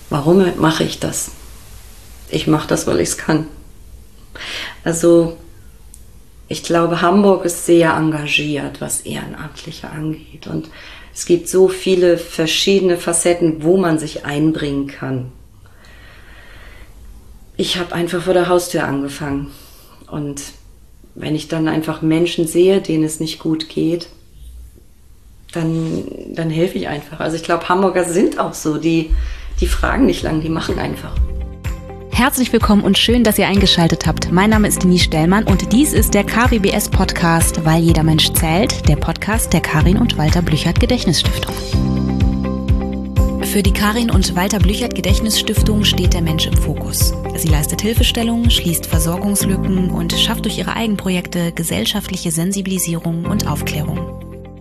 warum mache ich das? Ich mache das, weil ich es kann. Also ich glaube, Hamburg ist sehr engagiert, was Ehrenamtliche angeht. Und es gibt so viele verschiedene Facetten, wo man sich einbringen kann. Ich habe einfach vor der Haustür angefangen. Und wenn ich dann einfach Menschen sehe, denen es nicht gut geht, dann helfe ich einfach. Also ich glaube, Hamburger sind auch so, die fragen nicht lang, die machen einfach. Herzlich willkommen und schön, dass ihr eingeschaltet habt. Mein Name ist Denise Stellmann und dies ist der KWBS-Podcast, weil jeder Mensch zählt, der Podcast der Karin und Walter Blüchert Gedächtnisstiftung. Für die Karin und Walter Blüchert Gedächtnisstiftung steht der Mensch im Fokus. Sie leistet Hilfestellung, schließt Versorgungslücken und schafft durch ihre Eigenprojekte gesellschaftliche Sensibilisierung und Aufklärung.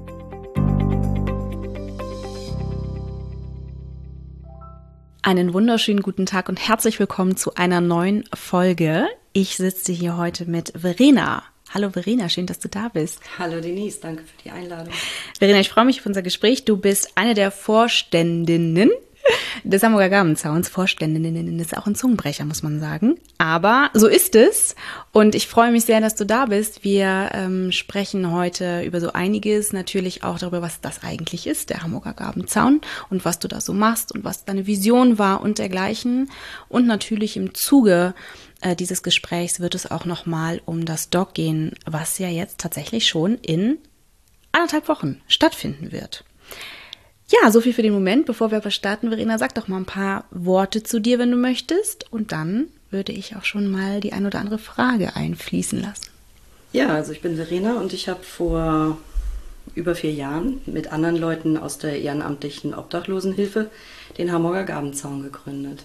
Einen wunderschönen guten Tag und herzlich willkommen zu einer neuen Folge. Ich sitze hier heute mit Verena. Hallo Verena, schön, dass du da bist. Hallo Denise, danke für die Einladung. Verena, ich freue mich auf unser Gespräch. Du bist eine der Vorständinnen des Hamburger Gabenzauns. Vorständinnen ist auch ein Zungenbrecher, muss man sagen. Aber so ist es und ich freue mich sehr, dass du da bist. Wir sprechen heute über so einiges, natürlich auch darüber, was das eigentlich ist, der Hamburger Gabenzaun und was du da so machst und was deine Vision war und dergleichen. Und natürlich im Zuge dieses Gesprächs wird es auch nochmal um das Dog gehen, was ja jetzt tatsächlich schon in 1,5 Wochen stattfinden wird. Ja, so viel für den Moment. Bevor wir aber starten, Verena, sag doch mal ein paar Worte zu dir, wenn du möchtest. Und dann würde ich auch schon mal die ein oder andere Frage einfließen lassen. Ja, also ich bin Verena und ich habe vor über 4 Jahren mit anderen Leuten aus der ehrenamtlichen Obdachlosenhilfe den Hamburger Gabenzaun gegründet.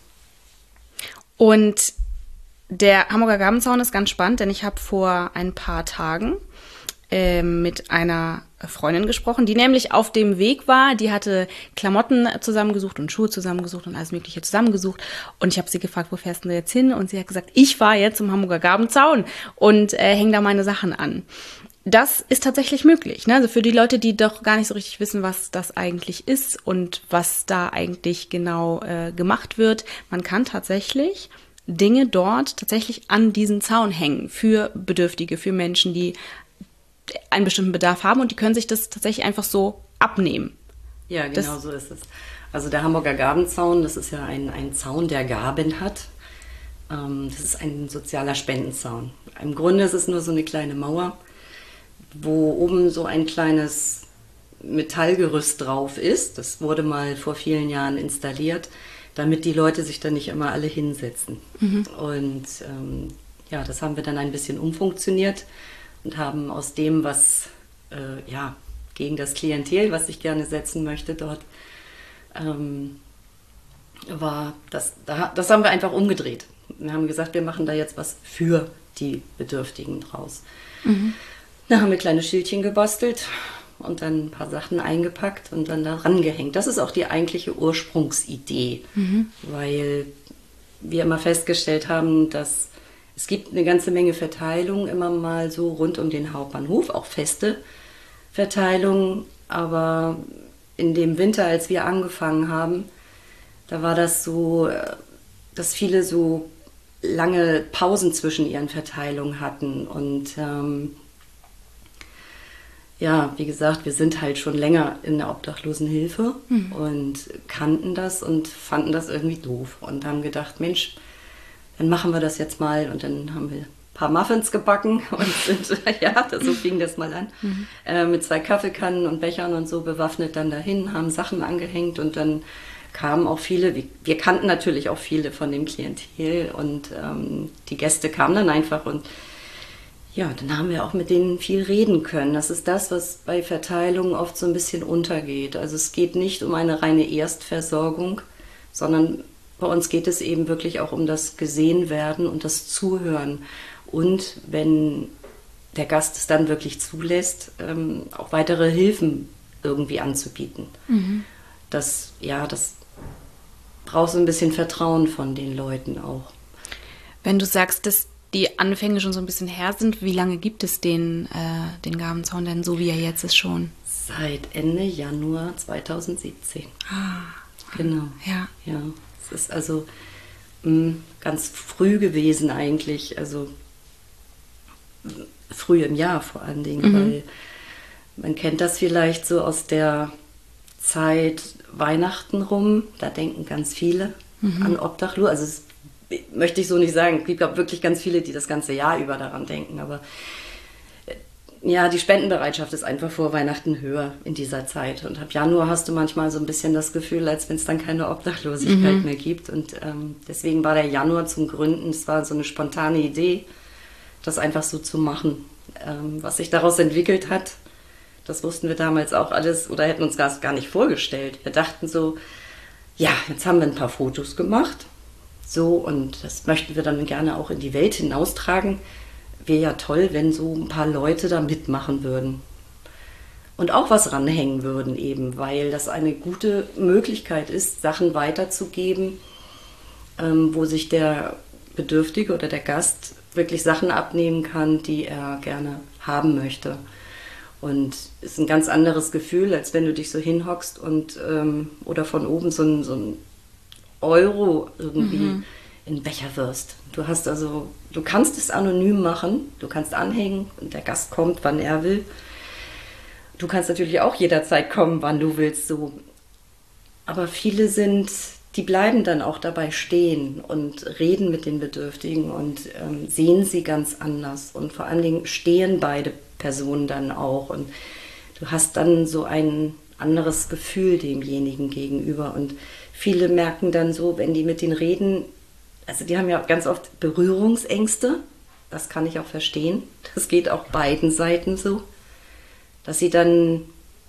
Und der Hamburger Gabenzaun ist ganz spannend, denn ich habe vor ein paar Tagen mit einer Freundin gesprochen, die nämlich auf dem Weg war. Die hatte Klamotten zusammengesucht und Schuhe zusammengesucht und alles Mögliche zusammengesucht. Und ich habe sie gefragt, wo fährst du jetzt hin? Und sie hat gesagt, ich fahre jetzt zum Hamburger Gabenzaun und hänge da meine Sachen an. Das ist tatsächlich möglich, ne? Also für die Leute, die doch gar nicht so richtig wissen, was das eigentlich ist und was da eigentlich genau gemacht wird. Man kann tatsächlich Dinge dort tatsächlich an diesen Zaun hängen für Bedürftige, für Menschen, die einen bestimmten Bedarf haben und die können sich das tatsächlich einfach so abnehmen. Ja, genau so ist es. Also der Hamburger Gabenzaun, das ist ja ein Zaun, der Gaben hat. Das ist ein sozialer Spendenzaun. Im Grunde ist es nur so eine kleine Mauer, wo oben so ein kleines Metallgerüst drauf ist. Das wurde mal vor vielen Jahren installiert, damit die Leute sich da nicht immer alle hinsetzen. Mhm. Und ja, das haben wir dann ein bisschen umfunktioniert und haben aus dem, was gegen das Klientel, was ich gerne setzen möchte dort, das haben wir einfach umgedreht. Wir haben gesagt, wir machen da jetzt was für die Bedürftigen draus. Mhm. Da haben wir kleine Schildchen gebastelt und dann ein paar Sachen eingepackt und dann da rangehängt. Das ist auch die eigentliche Ursprungsidee, weil wir immer festgestellt haben, dass es gibt eine ganze Menge Verteilung immer mal so rund um den Hauptbahnhof, auch feste Verteilung. Aber in dem Winter, als wir angefangen haben, da war das so, dass viele so lange Pausen zwischen ihren Verteilungen hatten. Und ja, wie gesagt, wir sind halt schon länger in der Obdachlosenhilfe und kannten das und fanden das irgendwie doof und haben gedacht, Mensch, dann machen wir das jetzt mal. Und dann haben wir ein paar Muffins gebacken und so fing das mal an. Mit 2 Kaffeekannen und Bechern und so bewaffnet dann dahin, haben Sachen angehängt und dann kamen auch viele, wir kannten natürlich auch viele von dem Klientel und die Gäste kamen dann einfach und ja, dann haben wir auch mit denen viel reden können. Das ist das, was bei Verteilung oft so ein bisschen untergeht. Also es geht nicht um eine reine Erstversorgung, sondern bei uns geht es eben wirklich auch um das Gesehenwerden und das Zuhören. Und wenn der Gast es dann wirklich zulässt, auch weitere Hilfen irgendwie anzubieten. Mhm. Das braucht so ein bisschen Vertrauen von den Leuten auch. Wenn du sagst, dass die Anfänge schon so ein bisschen her sind, wie lange gibt es den Gabenzaun denn so, wie er jetzt ist schon? Seit Ende Januar 2017. Ah. Genau. Ja. Es ist also ganz früh gewesen eigentlich, also früh im Jahr vor allen Dingen, weil man kennt das vielleicht so aus der Zeit Weihnachten rum, da denken ganz viele an Obdachlose, also das möchte ich so nicht sagen, es gibt auch wirklich ganz viele, die das ganze Jahr über daran denken, aber ja, die Spendenbereitschaft ist einfach vor Weihnachten höher in dieser Zeit. Und ab Januar hast du manchmal so ein bisschen das Gefühl, als wenn es dann keine Obdachlosigkeit mehr gibt. Und deswegen war der Januar zum Gründen, es war so eine spontane Idee, das einfach so zu machen. Was sich daraus entwickelt hat, das wussten wir damals auch alles oder hätten uns das gar nicht vorgestellt. Wir dachten so, ja, jetzt haben wir ein paar Fotos gemacht. So, und das möchten wir dann gerne auch in die Welt hinaustragen. Wäre ja toll, wenn so ein paar Leute da mitmachen würden und auch was ranhängen würden eben, weil das eine gute Möglichkeit ist, Sachen weiterzugeben, wo sich der Bedürftige oder der Gast wirklich Sachen abnehmen kann, die er gerne haben möchte. Und es ist ein ganz anderes Gefühl, als wenn du dich so hinhockst und oder von oben so ein Euro irgendwie in den Becher wirst. Du kannst es anonym machen, du kannst anhängen und der Gast kommt, wann er will. Du kannst natürlich auch jederzeit kommen, wann du willst, so. Aber viele die bleiben dann auch dabei stehen und reden mit den Bedürftigen und sehen sie ganz anders. Und vor allen Dingen stehen beide Personen dann auch. Und du hast dann so ein anderes Gefühl demjenigen gegenüber. Und viele merken dann so, wenn die mit denen reden, also die haben ja ganz oft Berührungsängste, das kann ich auch verstehen. Das geht auch beiden Seiten so, dass sie dann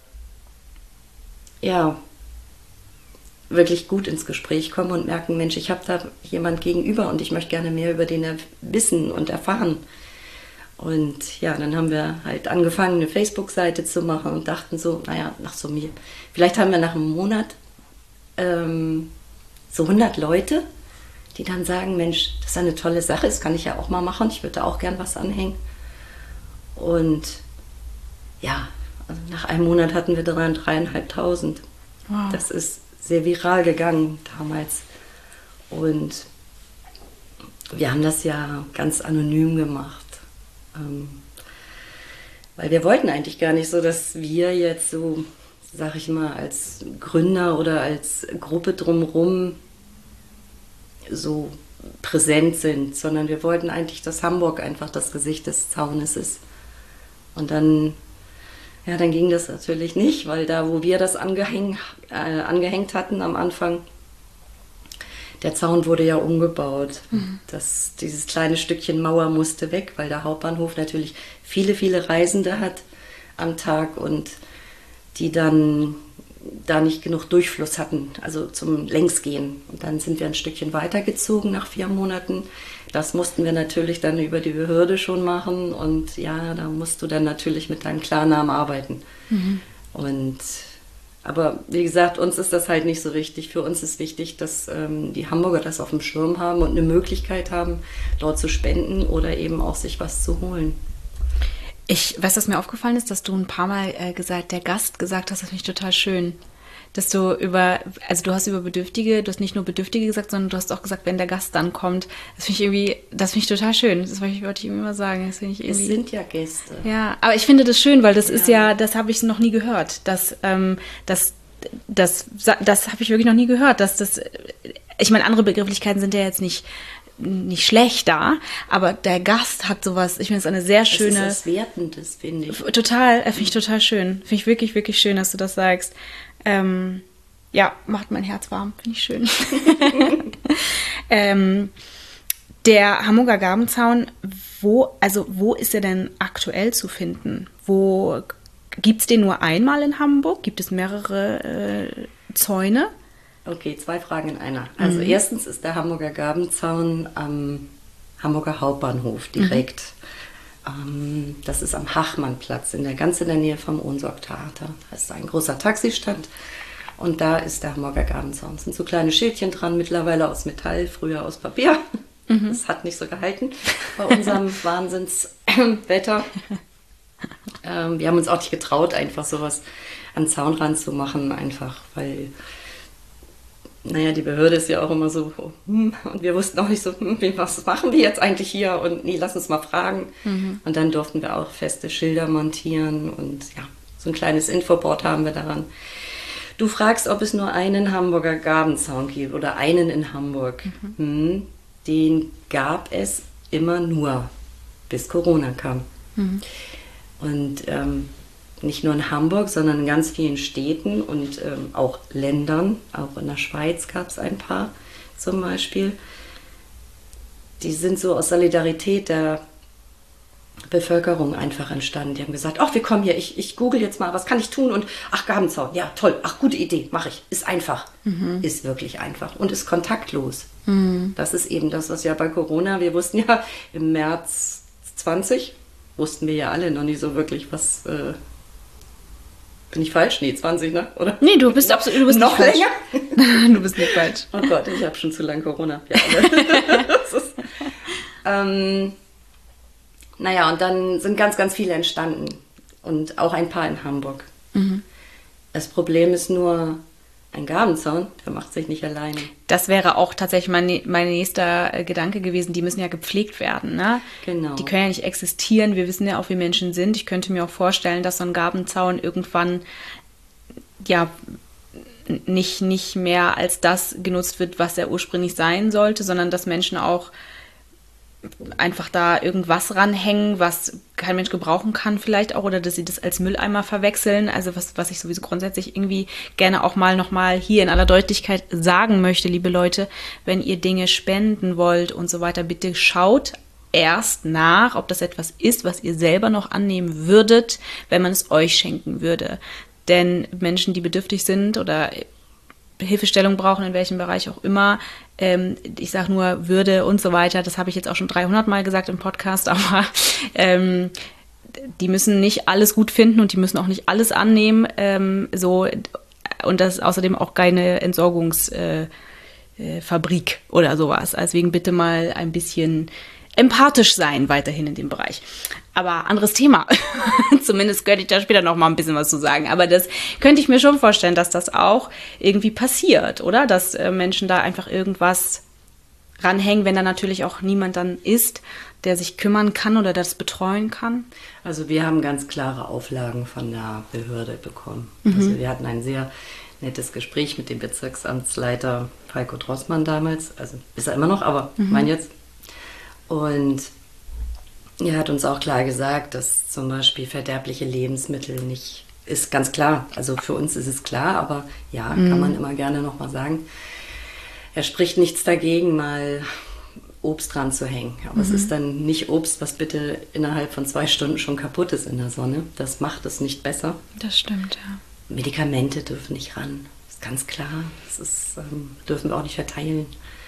ja wirklich gut ins Gespräch kommen und merken, Mensch, ich habe da jemand gegenüber und ich möchte gerne mehr über den wissen und erfahren. Und ja, dann haben wir halt angefangen, eine Facebook-Seite zu machen und dachten so, naja, vielleicht haben wir nach einem Monat so 100 Leute, die dann sagen, Mensch, das ist eine tolle Sache, das kann ich ja auch mal machen, ich würde da auch gern was anhängen. Und ja, also nach einem Monat hatten wir 3.500. Wow. Das ist sehr viral gegangen damals. Und wir haben das ja ganz anonym gemacht. Weil wir wollten eigentlich gar nicht so, dass wir jetzt so, sag ich mal, als Gründer oder als Gruppe drumherum so präsent sind, sondern wir wollten eigentlich, dass Hamburg einfach das Gesicht des Zaunes ist. Und dann ging das natürlich nicht, weil da, wo wir das angehängt hatten am Anfang, der Zaun wurde ja umgebaut. Dieses kleine Stückchen Mauer musste weg, weil der Hauptbahnhof natürlich viele, viele Reisende hat am Tag und die dann da nicht genug Durchfluss hatten, also zum Längsgehen. Und dann sind wir ein Stückchen weitergezogen nach 4 Monaten. Das mussten wir natürlich dann über die Behörde schon machen und ja, da musst du dann natürlich mit deinem Klarnamen arbeiten. Aber wie gesagt, uns ist das halt nicht so wichtig. Für uns ist wichtig, dass die Hamburger das auf dem Schirm haben und eine Möglichkeit haben, dort zu spenden oder eben auch sich was zu holen. Was mir aufgefallen ist, dass du ein paar Mal der Gast gesagt hast, das finde ich total schön. Dass du du hast über Bedürftige, du hast nicht nur Bedürftige gesagt, sondern du hast auch gesagt, wenn der Gast dann kommt. Das finde ich total schön. Das wollte ich ihm immer sagen. Es sind ja Gäste. Ja, aber ich finde das schön, weil das ist ja, das habe ich noch nie gehört. Das habe ich wirklich noch nie gehört. Ich meine, andere Begrifflichkeiten sind ja jetzt nicht schlechter, aber der Gast hat sowas, ich finde es eine sehr schöne... Das ist was Wertendes, finde ich. Total, finde ich total schön. Finde ich wirklich, wirklich schön, dass du das sagst. Ja, macht mein Herz warm, finde ich schön. Der Hamburger Gabenzaun, wo ist er denn aktuell zu finden? Gibt es den nur einmal in Hamburg? Gibt es mehrere Zäune? Okay, 2 Fragen in einer. Also erstens ist der Hamburger Gabenzaun am Hamburger Hauptbahnhof direkt. Das ist am Hachmannplatz, ganz in der Nähe vom Ohnsorg-Theater. Da ist ein großer Taxistand und da ist der Hamburger Gabenzaun. Es sind so kleine Schildchen dran, mittlerweile aus Metall, früher aus Papier. Das hat nicht so gehalten bei unserem Wahnsinnswetter. Wir haben uns auch nicht getraut, einfach sowas an den Zaun ranzumachen, einfach weil naja, die Behörde ist ja auch immer so, und wir wussten auch nicht so, was machen wir jetzt eigentlich hier? Und nee, lass uns mal fragen. Und dann durften wir auch feste Schilder montieren und ja, so ein kleines Infoboard haben wir daran. Du fragst, ob es nur einen Hamburger Gabenzaun gibt oder einen in Hamburg. Den gab es immer nur, bis Corona kam. Und nicht nur in Hamburg, sondern in ganz vielen Städten und auch Ländern. Auch in der Schweiz gab es ein paar zum Beispiel. Die sind so aus Solidarität der Bevölkerung einfach entstanden. Die haben gesagt, ach, wir kommen hier, ich google jetzt mal, was kann ich tun? Und ach, Gabenzaun, ja, toll, ach, gute Idee, mache ich. Ist einfach, ist wirklich einfach und ist kontaktlos. Das ist eben das, was ja bei Corona, wir wussten ja im März 20, wussten wir ja alle noch nicht so wirklich, was... bin ich falsch? Nee, 20, ne? Oder? Nee, du bist absolut, du bist noch nicht länger. Falsch. Du bist nicht falsch. Oh Gott, ich habe schon zu lange Corona. Ja, das ist, naja, und dann sind ganz, ganz viele entstanden. Und auch ein paar in Hamburg. Das Problem ist nur, ein Gabenzaun, der macht sich nicht alleine. Das wäre auch tatsächlich mein nächster Gedanke gewesen. Die müssen ja gepflegt werden, ne? Genau. Die können ja nicht existieren. Wir wissen ja auch, wie Menschen sind. Ich könnte mir auch vorstellen, dass so ein Gabenzaun irgendwann ja nicht mehr als das genutzt wird, was er ursprünglich sein sollte, sondern dass Menschen auch einfach da irgendwas ranhängen, was kein Mensch gebrauchen kann vielleicht auch, oder dass sie das als Mülleimer verwechseln. Also was ich sowieso grundsätzlich irgendwie gerne auch mal nochmal hier in aller Deutlichkeit sagen möchte, liebe Leute, wenn ihr Dinge spenden wollt und so weiter, bitte schaut erst nach, ob das etwas ist, was ihr selber noch annehmen würdet, wenn man es euch schenken würde. Denn Menschen, die bedürftig sind oder Hilfestellung brauchen, in welchem Bereich auch immer. Ich sage nur Würde und so weiter. Das habe ich jetzt auch schon 300 Mal gesagt im Podcast, aber die müssen nicht alles gut finden und die müssen auch nicht alles annehmen. Und das ist außerdem auch keine Entsorgungsfabrik oder sowas. Deswegen bitte mal ein bisschen empathisch sein weiterhin in dem Bereich. Aber anderes Thema. Zumindest könnte ich da später noch mal ein bisschen was zu sagen. Aber das könnte ich mir schon vorstellen, dass das auch irgendwie passiert, oder? Dass Menschen da einfach irgendwas ranhängen, wenn da natürlich auch niemand dann ist, der sich kümmern kann oder das betreuen kann. Also wir haben ganz klare Auflagen von der Behörde bekommen. Also wir hatten ein sehr nettes Gespräch mit dem Bezirksamtsleiter Falco Drossmann damals. Also ist er immer noch, aber mein jetzt. Und er hat uns auch klar gesagt, dass zum Beispiel verderbliche Lebensmittel nicht, ist ganz klar. Also für uns ist es klar, aber ja, kann man immer gerne nochmal sagen. Er spricht nichts dagegen, mal Obst dran zu hängen. Aber es ist dann nicht Obst, was bitte innerhalb von 2 Stunden schon kaputt ist in der Sonne. Das macht es nicht besser. Das stimmt, ja. Medikamente dürfen nicht ran. Das ist ganz klar. Das dürfen wir auch nicht verteilen.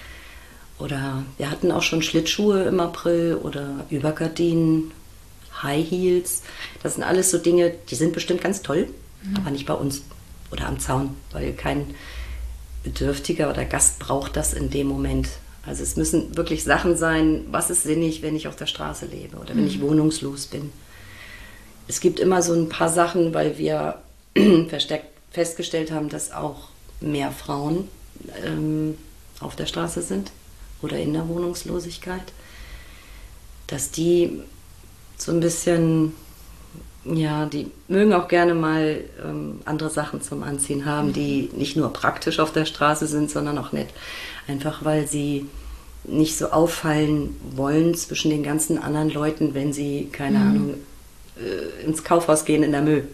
Oder wir hatten auch schon Schlittschuhe im April oder Übergardinen, High Heels. Das sind alles so Dinge, die sind bestimmt ganz toll, aber nicht bei uns oder am Zaun, weil kein Bedürftiger oder Gast braucht das in dem Moment. Also es müssen wirklich Sachen sein, was ist sinnig, wenn ich auf der Straße lebe oder wenn ich wohnungslos bin. Es gibt immer so ein paar Sachen, weil wir verstärkt festgestellt haben, dass auch mehr Frauen auf der Straße sind oder in der Wohnungslosigkeit, dass die so ein bisschen, ja, die mögen auch gerne mal andere Sachen zum Anziehen haben, die nicht nur praktisch auf der Straße sind, sondern auch nett. Einfach weil sie nicht so auffallen wollen zwischen den ganzen anderen Leuten, wenn sie, keine Ahnung, ins Kaufhaus gehen in der Müll.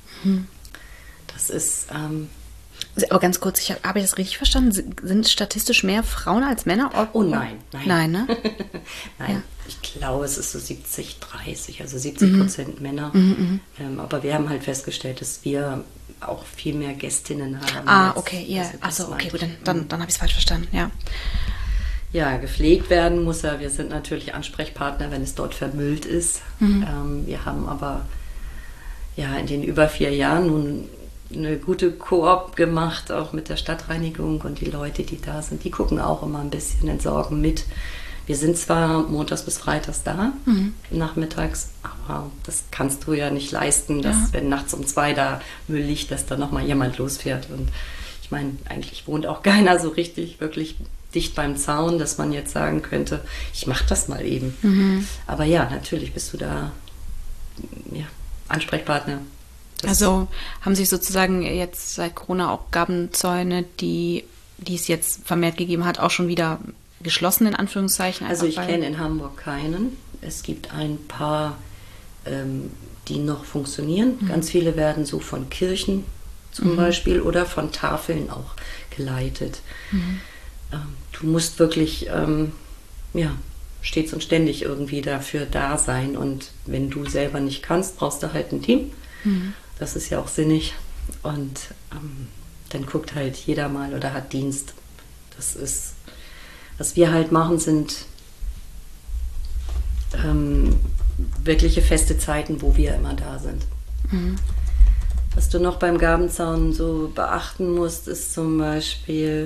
Das ist... Aber ganz kurz, habe ich das richtig verstanden? Sind statistisch mehr Frauen als Männer? Oh nein. Nein, ne? Nein, ja. Ich glaube, es ist so 70-30, also 70% Männer. Aber wir haben halt festgestellt, dass wir auch viel mehr Gästinnen haben. Okay, ja. Achso, okay, gut, dann habe ich es falsch verstanden, ja. Ja, gepflegt werden muss er. Wir sind natürlich Ansprechpartner, wenn es dort vermüllt ist. Wir haben aber ja in den über 4 Jahren nun eine gute Koop gemacht, auch mit der Stadtreinigung, und die Leute, die da sind, die gucken auch immer ein bisschen, entsorgen mit. Wir sind zwar montags bis freitags da, nachmittags, aber das kannst du ja nicht leisten, dass wenn nachts um 2 da Müll liegt, dass da nochmal jemand losfährt. Und ich Ich meine, eigentlich wohnt auch keiner so richtig, wirklich dicht beim Zaun, dass man jetzt sagen könnte, ich mache das mal eben. Aber ja, natürlich bist du da Ansprechpartner. Also haben sich sozusagen jetzt seit Corona auch Gabenzäune, die es jetzt vermehrt gegeben hat, auch schon wieder geschlossen, in Anführungszeichen? Also ich kenne in Hamburg keinen. Es gibt ein paar, die noch funktionieren. Ganz viele werden so von Kirchen zum Beispiel oder von Tafeln auch geleitet. Du musst wirklich stets und ständig irgendwie dafür da sein. Und wenn du selber nicht kannst, brauchst du halt ein Team. Das ist ja auch sinnig. Und dann guckt halt jeder mal oder hat Dienst. Das ist, was wir halt machen, sind wirkliche feste Zeiten, wo wir immer da sind. Was du noch beim Gabenzaun so beachten musst, ist zum Beispiel,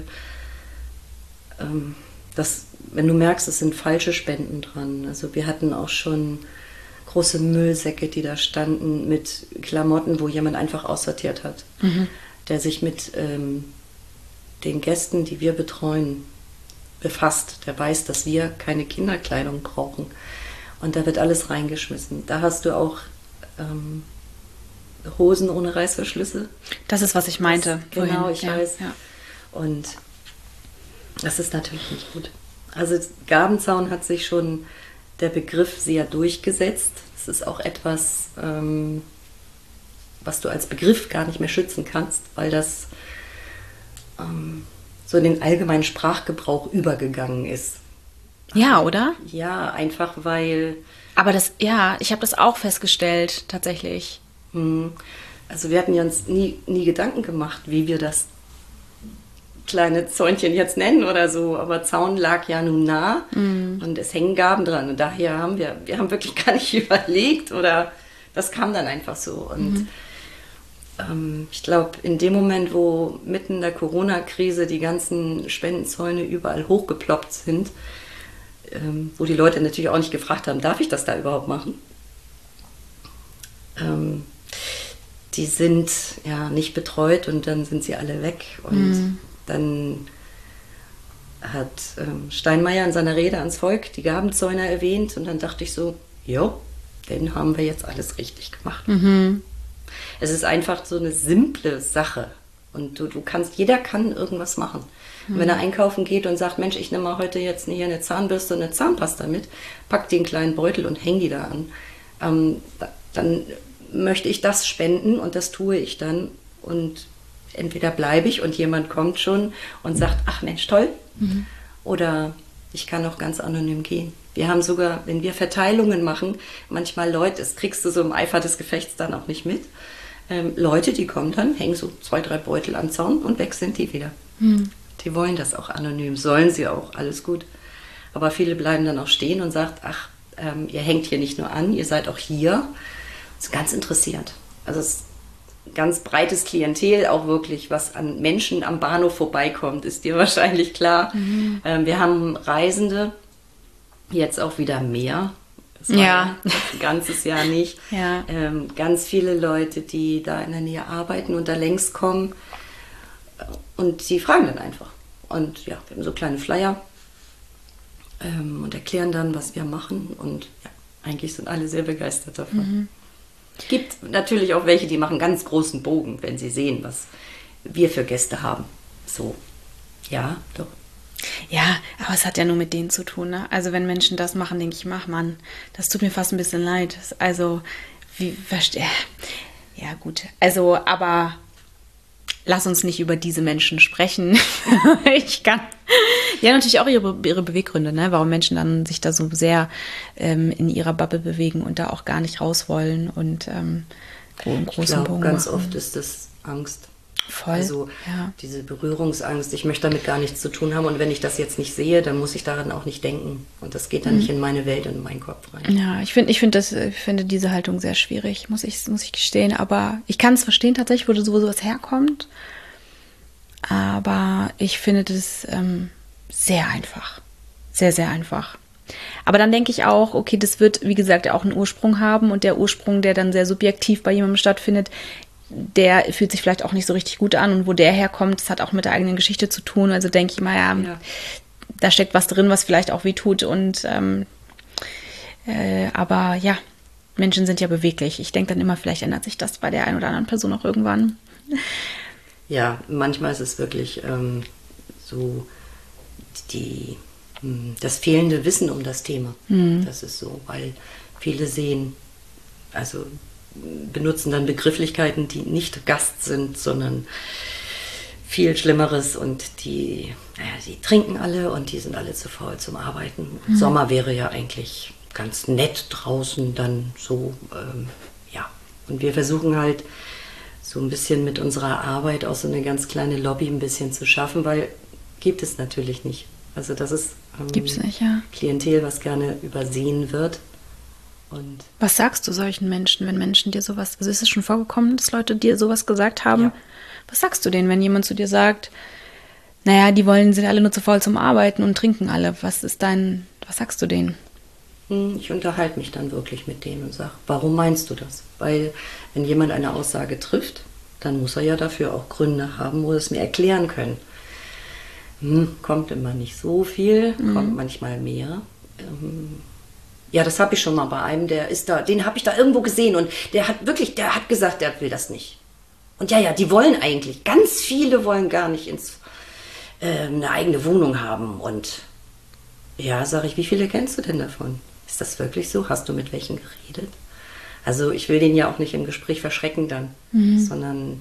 dass, wenn du merkst, es sind falsche Spenden dran. Also wir hatten auch schon große Müllsäcke, die da standen mit Klamotten, wo jemand einfach aussortiert hat, der sich mit den Gästen, die wir betreuen, befasst. Der weiß, dass wir keine Kinderkleidung brauchen. Und da wird alles reingeschmissen. Da hast du auch Hosen ohne Reißverschlüsse. Das ist, was ich meinte. Genau, ich weiß. Ja. Und das ist natürlich nicht gut. Also Gabenzaun hat sich schon der Begriff sehr durchgesetzt. Es ist auch etwas, was du als Begriff gar nicht mehr schützen kannst, weil das so in den allgemeinen Sprachgebrauch übergegangen ist. Ja, oder? Ja, einfach weil... Aber ich habe das auch festgestellt, tatsächlich. Also wir hatten ja uns nie Gedanken gemacht, wie wir das kleine Zäunchen jetzt nennen oder so, aber Zaun lag ja nun nah und es hängen Gaben dran und daher haben wir haben wirklich gar nicht überlegt oder das kam dann einfach so und ich glaube, in dem Moment, wo mitten in der Corona-Krise die ganzen Spendenzäune überall hochgeploppt sind, wo die Leute natürlich auch nicht gefragt haben, darf ich das da überhaupt machen? Die sind ja nicht betreut und dann sind sie alle weg und dann hat Steinmeier in seiner Rede ans Volk die Gabenzäuner erwähnt und dann dachte ich so, jo, den haben wir jetzt alles richtig gemacht. Es ist einfach so eine simple Sache und jeder kann irgendwas machen. Und wenn er einkaufen geht und sagt, Mensch, ich nehme mal heute jetzt hier eine Zahnbürste und eine Zahnpasta mit, pack den kleinen Beutel und häng die da an, dann möchte ich das spenden und das tue ich dann und entweder bleibe ich und jemand kommt schon und sagt, ach Mensch, toll, oder ich kann auch ganz anonym gehen. Wir haben sogar, wenn wir Verteilungen machen, manchmal Leute, das kriegst du so im Eifer des Gefechts dann auch nicht mit, Leute, die kommen dann, hängen so 2, 3 Beutel am Zaun und weg sind die wieder. Die wollen das auch anonym, sollen sie auch, alles gut. Aber viele bleiben dann auch stehen und sagen, ach, ihr hängt hier nicht nur an, ihr seid auch hier. Das ist ganz interessiert. Also es ist ein ganz breites Klientel, auch wirklich, was an Menschen am Bahnhof vorbeikommt, ist dir wahrscheinlich klar. Wir haben Reisende, jetzt auch wieder mehr. Das war ja ein ganzes Jahr nicht. Ja. Ganz viele Leute, die da in der Nähe arbeiten und da längs kommen. Und die fragen dann einfach. Und ja, wir haben so kleine Flyer und erklären dann, was wir machen. Und ja, eigentlich sind alle sehr begeistert davon. Es gibt natürlich auch welche, die machen ganz großen Bogen, wenn sie sehen, was wir für Gäste haben. So, ja, doch. Ja, aber es hat ja nur mit denen zu tun, ne? Also wenn Menschen das machen, denke ich, Mann, das tut mir fast ein bisschen leid. Also, ja gut, also, aber lass uns nicht über diese Menschen sprechen. Ich kann, ja, natürlich auch ihre Beweggründe, ne? Warum Menschen dann sich da so sehr in ihrer Bubble bewegen und da auch gar nicht raus wollen und großen Bogen ganz machen. oft ist das Angst. Voll, also diese Berührungsangst, ich möchte damit gar nichts zu tun haben und wenn ich das jetzt nicht sehe, dann muss ich daran auch nicht denken und das geht dann nicht in meine Welt und in meinen Kopf rein. Ja, ich finde diese Haltung sehr schwierig, muss ich gestehen, aber ich kann es verstehen tatsächlich, wo sowas herkommt, aber ich finde das sehr einfach, sehr, sehr einfach. Aber dann denke ich auch, okay, das wird, wie gesagt, auch einen Ursprung haben und der Ursprung, der dann sehr subjektiv bei jemandem stattfindet, der fühlt sich vielleicht auch nicht so richtig gut an und wo der herkommt, das hat auch mit der eigenen Geschichte zu tun. Also denke ich mal, ja, da steckt was drin, was vielleicht auch weh tut und aber ja, Menschen sind ja beweglich. Ich denke dann immer, vielleicht ändert sich das bei der einen oder anderen Person auch irgendwann. Ja, manchmal ist es wirklich so das fehlende Wissen um das Thema. Das ist so, weil viele benutzen dann Begrifflichkeiten, die nicht Gast sind, sondern viel Schlimmeres und die trinken alle und die sind alle zu faul zum Arbeiten. Sommer wäre ja eigentlich ganz nett draußen dann so, Und wir versuchen halt so ein bisschen mit unserer Arbeit auch so eine ganz kleine Lobby ein bisschen zu schaffen, weil gibt es natürlich nicht. Also das ist Gibt's nicht, ja. Klientel, was gerne übersehen wird. Und was sagst du solchen Menschen, wenn Menschen dir sowas, also ist es schon vorgekommen, dass Leute dir sowas gesagt haben? Ja. Was sagst du denen, wenn jemand zu dir sagt, naja, sind alle nur zu faul zum Arbeiten und trinken alle? Was sagst du denen? Ich unterhalte mich dann wirklich mit denen und sage, warum meinst du das? Weil wenn jemand eine Aussage trifft, dann muss er ja dafür auch Gründe haben, wo er es mir erklären können. Kommt immer nicht so viel, kommt manchmal mehr. Ja, das habe ich schon mal bei einem, den habe ich da irgendwo gesehen und der hat gesagt, der will das nicht. Und die wollen eigentlich, ganz viele wollen gar nicht eine eigene Wohnung haben. Und ja, sage ich, wie viele kennst du denn davon? Ist das wirklich so? Hast du mit welchen geredet? Also ich will den ja auch nicht im Gespräch verschrecken dann, sondern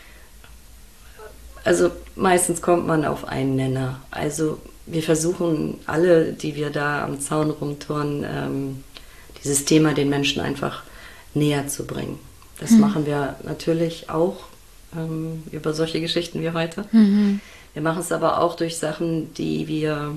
also meistens kommt man auf einen Nenner. Also wir versuchen alle, die wir da am Zaun rumturnen, dieses Thema den Menschen einfach näher zu bringen. Das machen wir natürlich auch über solche Geschichten wie heute. Wir machen es aber auch durch Sachen, die wir,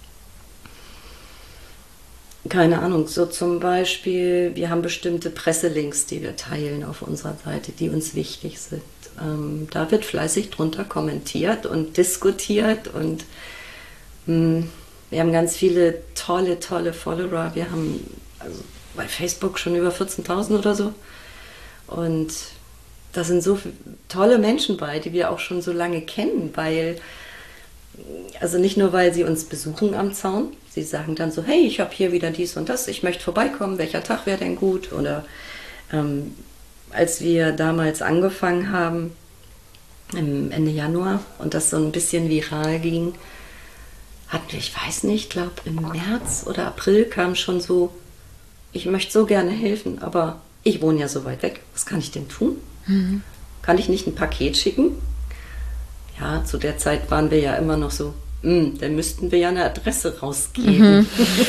keine Ahnung, so zum Beispiel, wir haben bestimmte Presselinks, die wir teilen auf unserer Seite, die uns wichtig sind. Da wird fleißig drunter kommentiert und diskutiert und wir haben ganz viele tolle Follower. Wir haben also bei Facebook schon über 14.000 oder so. Und da sind so tolle Menschen bei, die wir auch schon so lange kennen, also nicht nur, weil sie uns besuchen am Zaun, sie sagen dann so, hey, ich habe hier wieder dies und das, ich möchte vorbeikommen, welcher Tag wäre denn gut? Oder als wir damals angefangen haben, Ende Januar, und das so ein bisschen viral ging, hatten wir, ich weiß nicht, ich glaube im März oder April kam schon so, ich möchte so gerne helfen, aber ich wohne ja so weit weg, was kann ich denn tun? Kann ich nicht ein Paket schicken? Ja, zu der Zeit waren wir ja immer noch so, dann müssten wir ja eine Adresse rausgeben.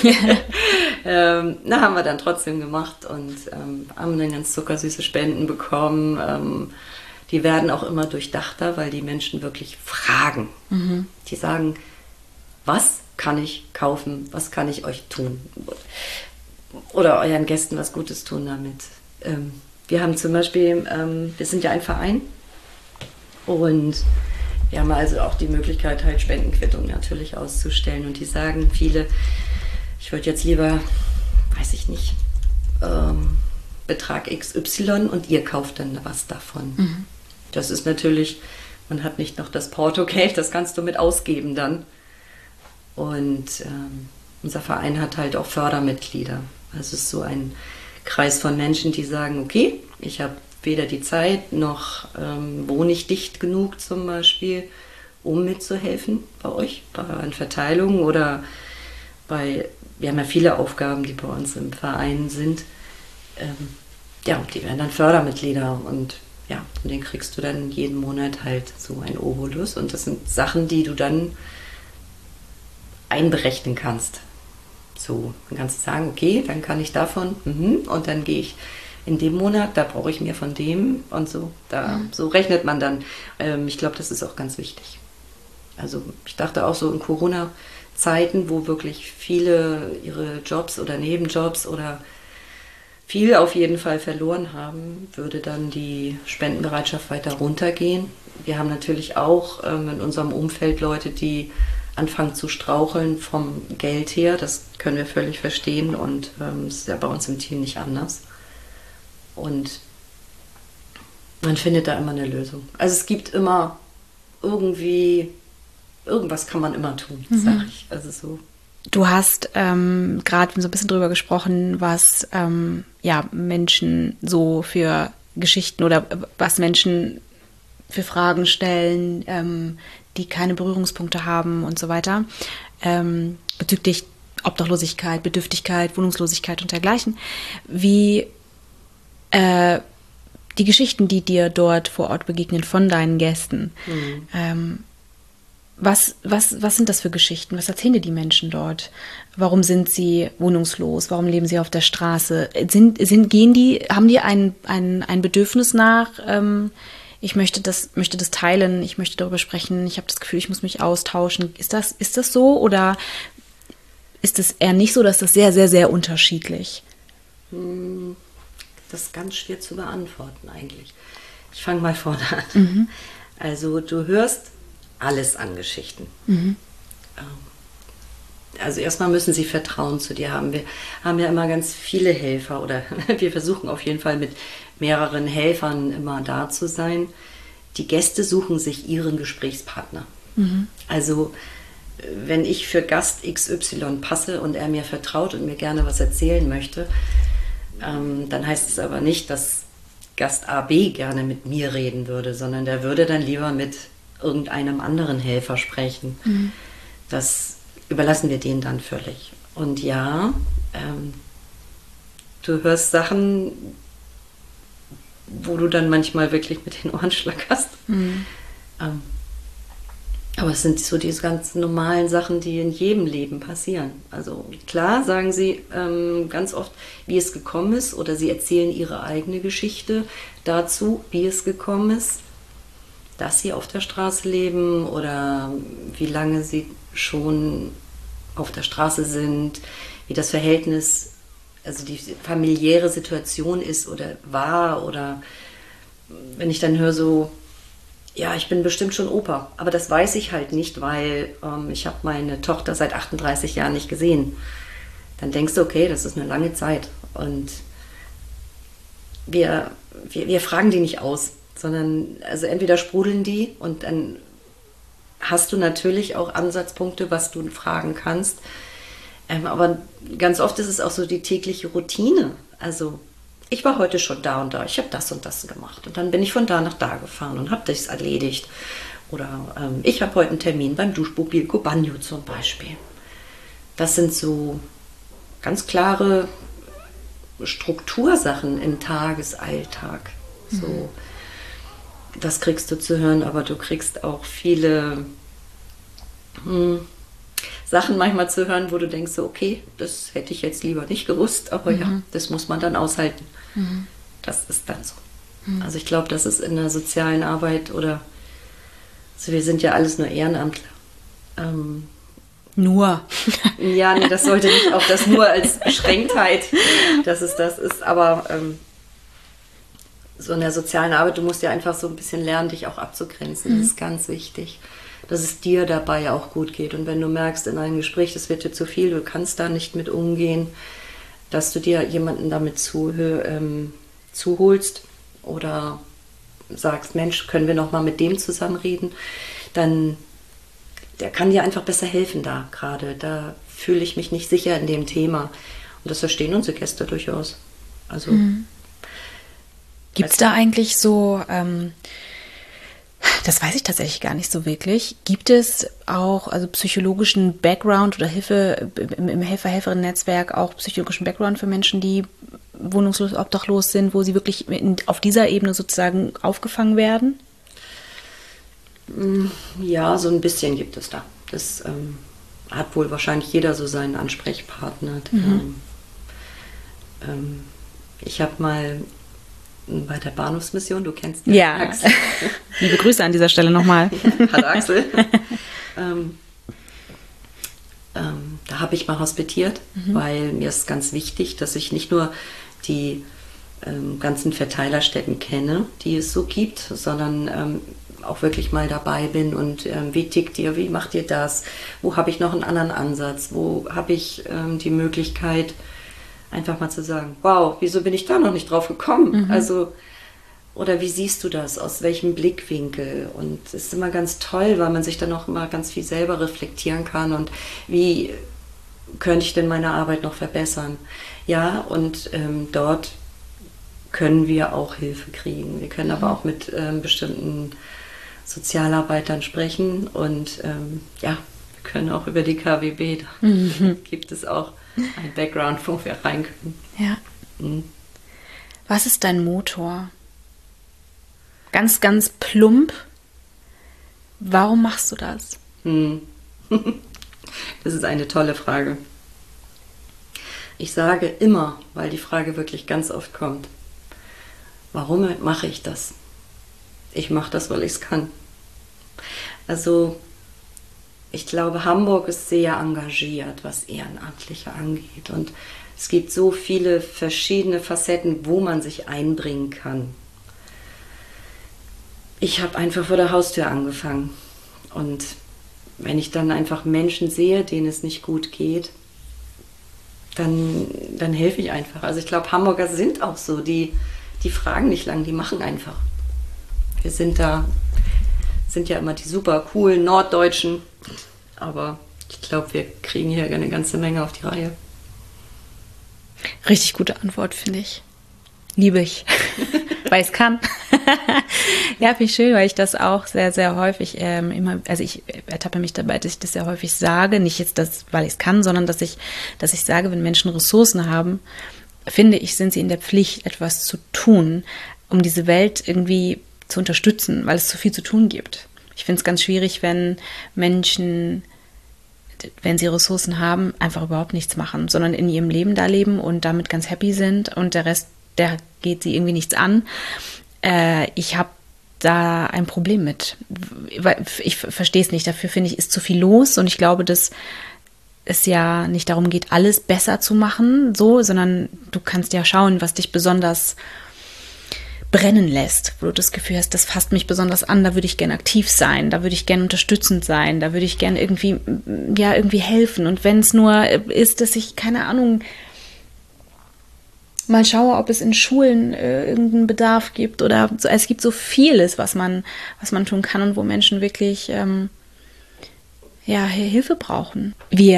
Haben wir dann trotzdem gemacht und haben dann ganz zuckersüße Spenden bekommen. Die werden auch immer durchdachter, weil die Menschen wirklich fragen. Die sagen, was kann ich kaufen, was kann ich euch tun? Oder euren Gästen was Gutes tun damit. Wir haben zum Beispiel, wir sind ja ein Verein und wir haben also auch die Möglichkeit, halt Spendenquittungen natürlich auszustellen. Und die sagen viele, ich würde jetzt lieber, weiß ich nicht, Betrag XY und ihr kauft dann was davon. Das ist natürlich, man hat nicht noch das Portogeld, das kannst du mit ausgeben dann. Und unser Verein hat halt auch Fördermitglieder. Also es ist so ein Kreis von Menschen, die sagen, okay, ich habe weder die Zeit noch wohne ich dicht genug zum Beispiel, um mitzuhelfen bei euch, bei euren Verteilungen oder wir haben ja viele Aufgaben, die bei uns im Verein sind. Die werden dann Fördermitglieder und den kriegst du dann jeden Monat halt so ein Obolus und das sind Sachen, die du dann einberechnen kannst. So, dann kannst du sagen, okay, dann kann ich davon und dann gehe ich in dem Monat, da brauche ich mehr von dem und so. So rechnet man dann. Ich glaube, das ist auch ganz wichtig. Also ich dachte auch so in Corona-Zeiten, wo wirklich viele ihre Jobs oder Nebenjobs oder viel auf jeden Fall verloren haben, würde dann die Spendenbereitschaft weiter runtergehen. Wir haben natürlich auch in unserem Umfeld Leute, die anfangen zu straucheln vom Geld her. Das können wir völlig verstehen und ist ja bei uns im Team nicht anders. Und Man findet da immer eine Lösung. Also es gibt immer irgendwie, irgendwas kann man immer tun, sag ich. Also so. Du hast gerade so ein bisschen drüber gesprochen, was Menschen so für Geschichten oder was Menschen für Fragen stellen, die keine Berührungspunkte haben und so weiter, bezüglich Obdachlosigkeit, Bedürftigkeit, Wohnungslosigkeit und dergleichen. Wie die Geschichten, die dir dort vor Ort begegnen von deinen Gästen, was sind das für Geschichten? Was erzählen dir die Menschen dort? Warum sind sie wohnungslos? Warum leben sie auf der Straße? Haben die ein Bedürfnis nach, ich möchte das teilen, ich möchte darüber sprechen, ich habe das Gefühl, ich muss mich austauschen. Ist das so oder ist es eher nicht so, dass das sehr, sehr, sehr unterschiedlich? Das ist ganz schwer zu beantworten eigentlich. Ich fange mal vorne an. Also du hörst alles an Geschichten. Also erstmal müssen sie Vertrauen zu dir haben. Wir haben ja immer ganz viele Helfer oder wir versuchen auf jeden Fall mit mehreren Helfern immer da zu sein. Die Gäste suchen sich ihren Gesprächspartner. Also wenn ich für Gast XY passe und er mir vertraut und mir gerne was erzählen möchte, dann heißt es aber nicht, dass Gast A B gerne mit mir reden würde, sondern der würde dann lieber mit irgendeinem anderen Helfer sprechen. Das überlassen wir denen dann völlig. Und ja, du hörst Sachen, wo du dann manchmal wirklich mit den Ohren schlackerst. Aber es sind so diese ganz normalen Sachen, die in jedem Leben passieren. Also klar sagen sie ganz oft, wie es gekommen ist, oder sie erzählen ihre eigene Geschichte dazu, wie es gekommen ist, dass sie auf der Straße leben oder wie lange sie schon auf der Straße sind, wie das Verhältnis, also die familiäre Situation ist oder war, oder wenn ich dann höre so, ja, ich bin bestimmt schon Opa, aber das weiß ich halt nicht, weil ich habe meine Tochter seit 38 Jahren nicht gesehen. Dann denkst du, okay, das ist eine lange Zeit und wir fragen die nicht aus, sondern also entweder sprudeln die und dann hast du natürlich auch Ansatzpunkte, was du fragen kannst, aber ganz oft ist es auch so die tägliche Routine, also ich war heute schon da und da, ich habe das und das gemacht und dann bin ich von da nach da gefahren und habe das erledigt. Oder ich habe heute einen Termin beim Duschmobil Cobagno zum Beispiel. Das sind so ganz klare Struktursachen im Tagesalltag. So, das kriegst du zu hören, aber du kriegst auch viele Sachen manchmal zu hören, wo du denkst, so, okay, das hätte ich jetzt lieber nicht gewusst, aber ja, das muss man dann aushalten. Das ist dann so. Also ich glaube, das ist in der sozialen Arbeit oder, also wir sind ja alles nur Ehrenamtler. Nur. Ja, nee, das sollte nicht auch das nur als Beschränktheit, dass es das ist, aber so in der sozialen Arbeit, du musst ja einfach so ein bisschen lernen, dich auch abzugrenzen. Das ist ganz wichtig, dass es dir dabei auch gut geht. Und wenn du merkst in einem Gespräch, das wird dir zu viel, du kannst da nicht mit umgehen, dass du dir jemanden damit zuholst oder sagst, Mensch, können wir noch mal mit dem zusammen reden, dann der kann dir einfach besser helfen da gerade. Da fühle ich mich nicht sicher in dem Thema. Und das verstehen unsere Gäste durchaus. Also gibt es da eigentlich so, das weiß ich tatsächlich gar nicht so wirklich, gibt es auch also psychologischen Background oder Hilfe im Helfer-Helferinnen-Netzwerk auch psychologischen Background für Menschen, die wohnungslos, obdachlos sind, wo sie wirklich auf dieser Ebene sozusagen aufgefangen werden? Ja, so ein bisschen gibt es da. Das hat wohl wahrscheinlich jeder so seinen Ansprechpartner. Ich habe mal bei der Bahnhofsmission, du kennst ja Axel. Liebe Grüße an dieser Stelle nochmal. Hallo Axel. Da habe ich mal hospitiert, weil mir ist ganz wichtig, dass ich nicht nur die ganzen Verteilerstätten kenne, die es so gibt, sondern auch wirklich mal dabei bin und wie tickt ihr, wie macht ihr das, wo habe ich noch einen anderen Ansatz, wo habe ich die Möglichkeit, einfach mal zu sagen, wow, wieso bin ich da noch nicht drauf gekommen? Also Oder wie siehst du das? Aus welchem Blickwinkel? Und es ist immer ganz toll, weil man sich dann auch immer ganz viel selber reflektieren kann. Und wie könnte ich denn meine Arbeit noch verbessern? Ja, und dort können wir auch Hilfe kriegen. Wir können aber auch mit bestimmten Sozialarbeitern sprechen. Und ja, wir können auch über die KWB, da gibt es auch ein Background, wo wir rein können. Ja. Was ist dein Motor? Ganz, ganz plump. Warum machst du das? Das ist eine tolle Frage. Ich sage immer, weil die Frage wirklich ganz oft kommt, warum mache ich das? Ich mache das, weil ich es kann. Also, ich glaube, Hamburg ist sehr engagiert, was Ehrenamtliche angeht. Und es gibt so viele verschiedene Facetten, wo man sich einbringen kann. Ich habe einfach vor der Haustür angefangen. Und wenn ich dann einfach Menschen sehe, denen es nicht gut geht, dann helfe ich einfach. Also ich glaube, Hamburger sind auch so, die fragen nicht lang, die machen einfach. Wir sind ja immer die super coolen Norddeutschen, aber ich glaube, wir kriegen hier eine ganze Menge auf die Reihe. Richtig gute Antwort, finde ich. Liebe ich, weil ich es kann. Ja, finde ich schön, weil ich das auch sehr, sehr häufig immer, also ich ertappe mich dabei, dass ich das sehr häufig sage, nicht jetzt das, weil ich es kann, sondern dass ich sage, wenn Menschen Ressourcen haben, finde ich, sind sie in der Pflicht, etwas zu tun, um diese Welt irgendwie zu unterstützen, weil es zu viel zu tun gibt. Ich finde es ganz schwierig, wenn Menschen, wenn sie Ressourcen haben, einfach überhaupt nichts machen, sondern in ihrem Leben da leben und damit ganz happy sind und der Rest, der geht sie irgendwie nichts an. Ich habe da ein Problem mit. Ich verstehe es nicht. Dafür finde ich, ist zu viel los. Und ich glaube, dass es ja nicht darum geht, alles besser zu machen, so, sondern du kannst ja schauen, was dich besonders brennen lässt, wo du das Gefühl hast, das fasst mich besonders an, da würde ich gerne aktiv sein, da würde ich gerne unterstützend sein, da würde ich gerne irgendwie helfen. Und wenn es nur ist, dass ich, keine Ahnung, mal schaue, ob es in Schulen irgendeinen Bedarf gibt oder so. Es gibt so vieles, was man tun kann und wo Menschen wirklich Hilfe brauchen.